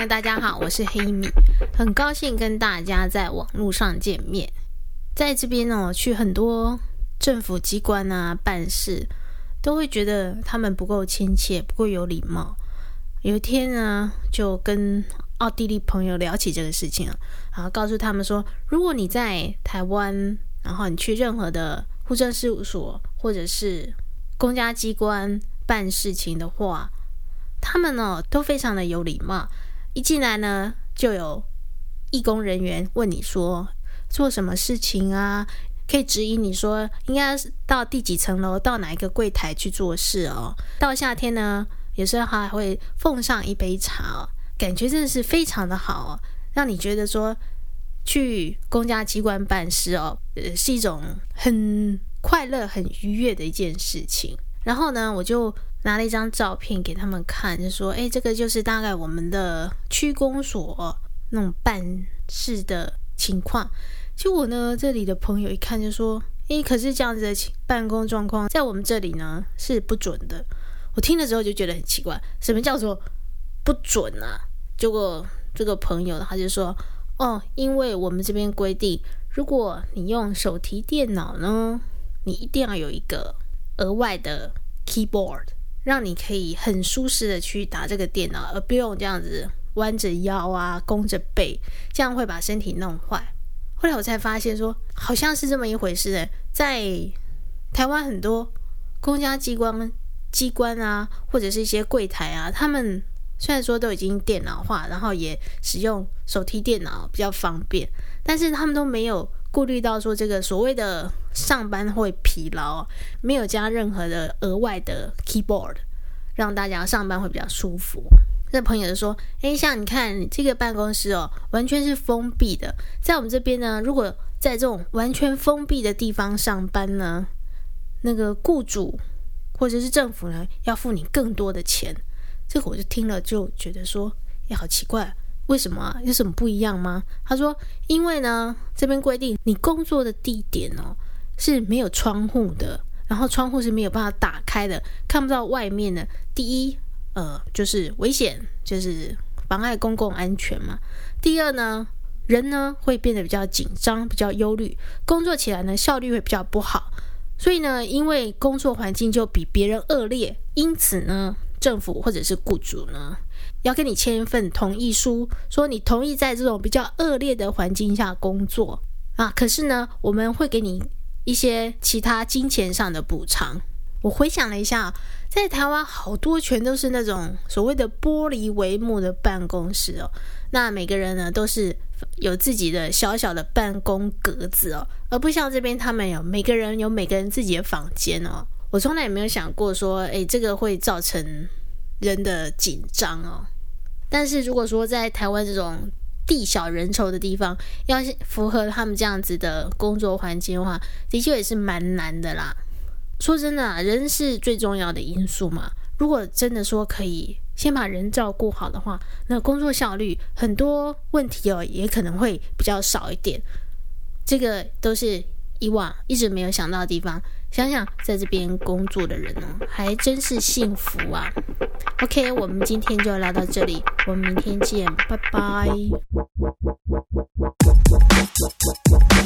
大家好，我是黑米，很高兴跟大家在网络上见面。在这边去很多政府机关啊办事，都会觉得他们不够亲切，不够有礼貌。有一天呢，就跟奥地利朋友聊起这个事情，然后告诉他们说，如果你在台湾，然后你去任何的户政事务所或者是公家机关办事情的话，他们都非常的有礼貌。一进来呢，就有义工人员问你说做什么事情啊，可以指引你说应该到第几层楼，到哪一个柜台去做事哦。到夏天呢，有时候还会奉上一杯茶感觉真的是非常的好让你觉得说去公家机关办事是一种很快乐很愉悦的一件事情。然后呢，我就拿了一张照片给他们看，就说这个就是大概我们的区公所那种办事的情况。结果呢，这里的朋友一看就说可是这样子的办公状况在我们这里呢是不准的。我听了之后就觉得很奇怪，什么叫做不准啊？结果这个朋友他就说因为我们这边规定，如果你用手提电脑呢，你一定要有一个额外的 keyboard， 让你可以很舒适的去打这个电脑，而不用这样子弯着腰啊，弓着背，这样会把身体弄坏。后来我才发现说，好像是这么一回事在台湾很多公家机关啊，或者是一些柜台啊，他们虽然说都已经电脑化，然后也使用手提电脑比较方便，但是他们都没有顾虑到说这个所谓的上班会疲劳，没有加任何的额外的 keyboard， 让大家上班会比较舒服。这朋友就说像你看这个办公室完全是封闭的，在我们这边呢，如果在这种完全封闭的地方上班呢，那个雇主或者是政府呢要付你更多的钱。这个我就听了就觉得说好奇怪，为什么有什么不一样吗？他说因为呢这边规定你工作的地点是没有窗户的，然后窗户是没有办法打开的，看不到外面的。第一就是危险，就是妨碍公共安全嘛。第二呢，人呢会变得比较紧张，比较忧虑，工作起来呢效率会比较不好。所以呢，因为工作环境就比别人恶劣，因此呢政府或者是雇主呢要跟你签一份同意书，说你同意在这种比较恶劣的环境下工作可是呢我们会给你一些其他金钱上的补偿。我回想了一下，在台湾好多全都是那种所谓的玻璃帷幕的办公室那每个人呢都是有自己的小小的办公格子而不像这边他们每个人有每个人自己的房间我从来也没有想过说这个会造成人的紧张但是如果说在台湾这种地小人稠的地方，要符合他们这样子的工作环境的话，的确也是蛮难的啦。说真的人是最重要的因素嘛。如果真的说可以先把人照顾好的话，那工作效率很多问题也可能会比较少一点。这个都是以往一直没有想到的地方，想想在这边工作的人还真是幸福啊。 OK， 我们今天就聊到这里，我们明天见，拜拜。